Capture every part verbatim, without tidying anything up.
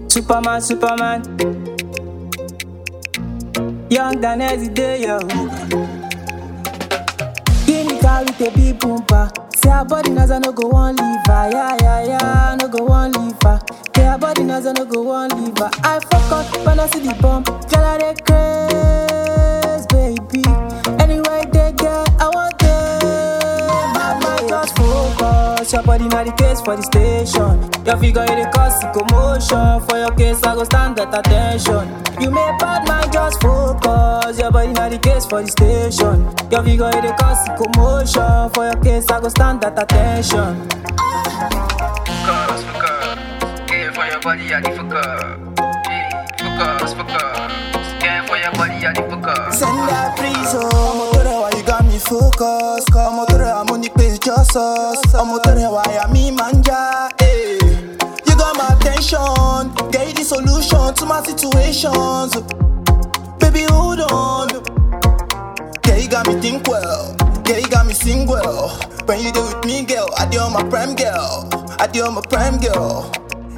Superman, Superman. Young than every day, yo. Guinea car with a big boompa. Say her body knows I no go one leave her. Yeah, yeah, yeah, no go one leave her. Say her body knows I no go one leave her. I fuck up when I see the bump. Girl, I dey craze, baby. Anyway, they get, I want them. Mama, just focus. Your body not the case for the station. Your figure in the cause commotion. For your case, I go stand at attention. You make bad man just focus. Your body not the case for the station. Your figure in the cause commotion. For your case, I go stand at attention. Focus, focus. Yeah, for your body, I need focus. Yeah, focus, focus. Yeah, for your body, I need focus. Send that please, oh. I'm why you got me focused. I'm I'm on the page just us. I'm why I'm me manja. Hey, you got my attention. Get the solution to my situations. Baby, hold on. Yeah, you got me think well. Yeah, you got me sing well. When you do with me, girl, I do on my prime girl. I do on my prime girl.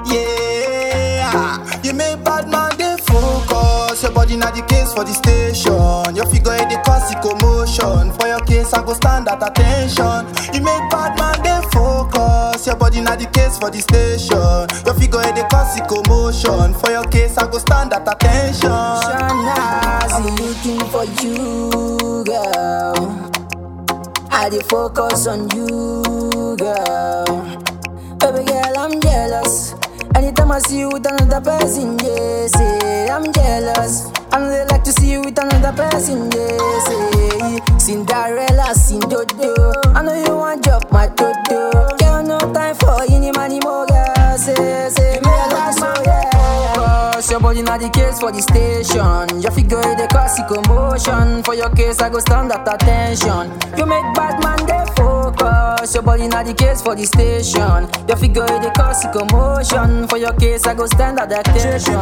Yeah, you make bad man they focus. Your body not the case for the station. Your figure in the cause the commotion. For your case, I go stand at attention. You make bad man they focus. Your body not the case for the station. Your figure in the cause the commotion. For your case, I go stand at attention. I'm looking for you, girl. I dey focus on you, girl. Baby girl, I'm jealous. Anytime I see you with another person, yeah, say I'm jealous. I know they like to see you with another person, yeah, say Cinderella, Cindodo. I know you want drop my dodo. Girl, no time for any money more, girl. Say, say, me a last man, yeah. Your body not the case for the station. Your figure in the cause the commotion. For your case, I go stand at attention. You make bad man they focus. Your body not the case for the station. Your figure in the cause the commotion. For your case, I go stand at attention.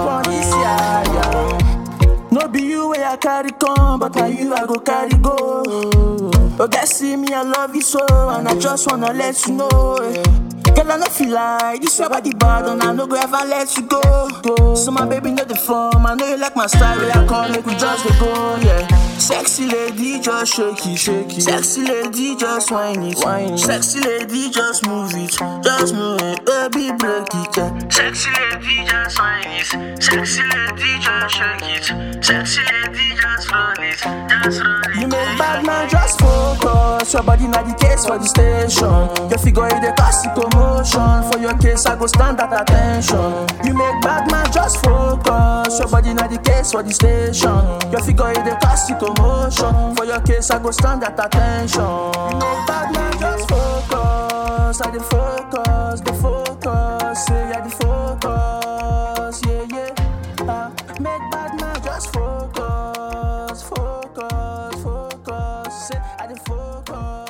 No be you where I carry come, but by you I go carry go. Oh, guys see me, I love you so, and I just wanna let you know. Girl, I no feel like this your body bad, and I no go ever let you go. So my baby know the form, I know you like my style, where I call make we just dey go, yeah. Sexy lady, just shake it, shake it. Sexy lady, just whine it, whine it. Sexy lady, just move it, just move it, baby break it, yeah. Sexy lady, just whine it. Sexy lady, just shake it. Sexy lady, just roll it, just roll it. You make bad man just focus. Your body not the case for the station. Your figure in the cause the commotion. For your case, I go stand at attention. You make bad man just focus. Your body not the case for the station. Your figure in the cause the commotion. For your case, I go stand at attention. You make bad man just focus. I the focus, the focus. Say yeah, the focus. Yeah, yeah. Uh, make bad man just focus, focus, focus. Say I the focus.